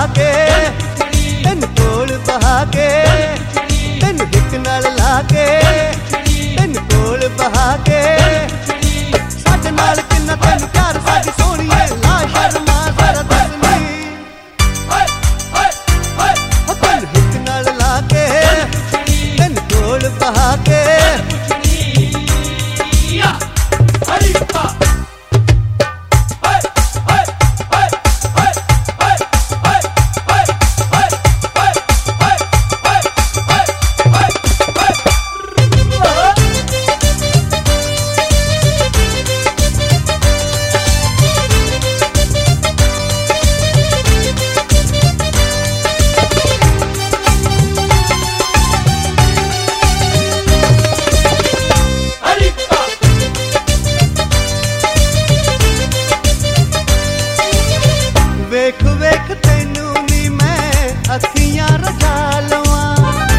के तेन कोल बहा के तेन हिक नाल ला के तेन कोल बहा के साडे नाल किन्ना तेन प्यार साडी सोहणीए ला शर्मा जरा दसनी तेन हिक नाल ला के तेन कोल बहा के वेख वेख तैनू नी मैं अखियां रजा लवां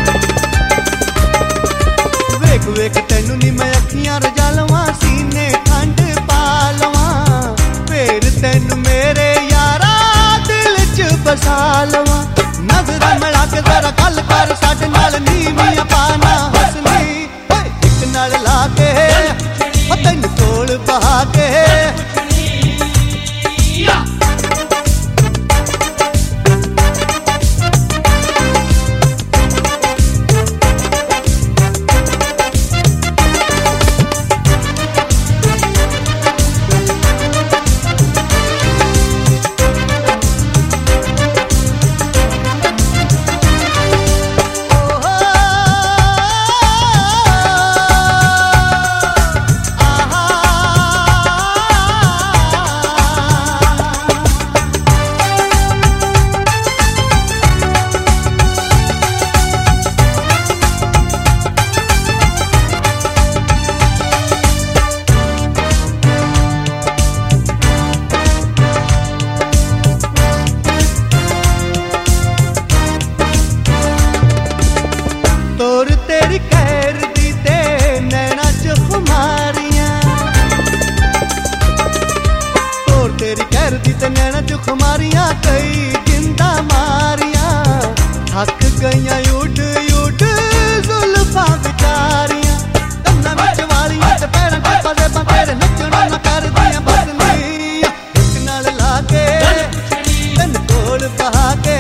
वेख वेख तैनू नी मैं अखियां रजा लवां सीने ठंड पा लवां फिर तैनू मेरे यारा दिल च बसा लवां नजरां मिला के जरा गल कर साडे नाल नीवियां पाना हसनी हिक नाल ला के तैनू कोल बहा के तोर तेरी खैर दी ते नैना च खुमारियां तोर तेरी खैर दी ते नैना च खुमारियां कई जिंदा मारियां थक गईयां उठ उठ जुल्फां बिचारियां कन्नां विच वालियां ते पैरां च पजेबां तेरे नच्चणों ना कर दियां बसनी हिक नाल ला के तैन कोल बहा के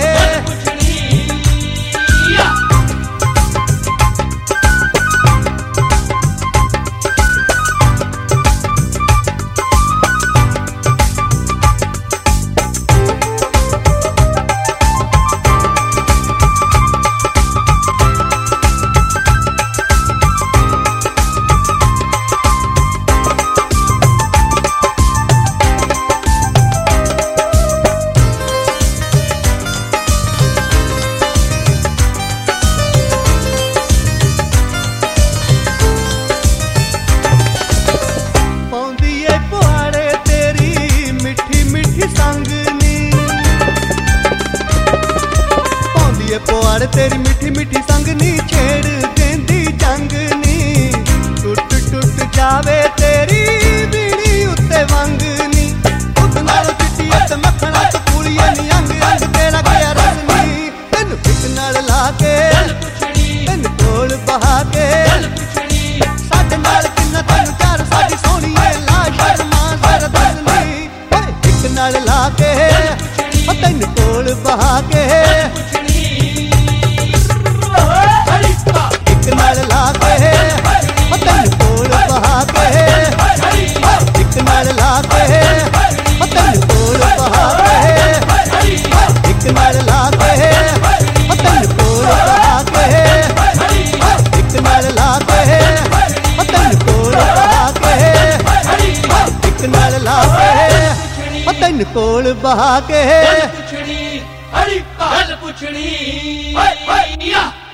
पुआड़ तेरी मीठी मीठी संगनी छेड़ देंदी जंगनी टुट टुट जावे तेरी बीड़ी उत्ते वंगनी उस नाल चिट्टी ते मक्खना ते पूड़ियां नी अंग अंग तेरा गया रसनी तेन हिक नाल ला के तेन कोल बहा के साडे नाल किन्ना तेन प्यार साडी सोहणीए ला शर्मा जरा दसनी हिक नाल ला के तेन कोल बहा के हिक नाल ला के तेन कोल बहा के हिक नाल ला के तेन कोल बहा के हिक नाल ला के तेन कोल बहा के हिक नाल ला के तेन कोल बहा के हिक नाल ला के तेन कोल बहा के पुछड़ी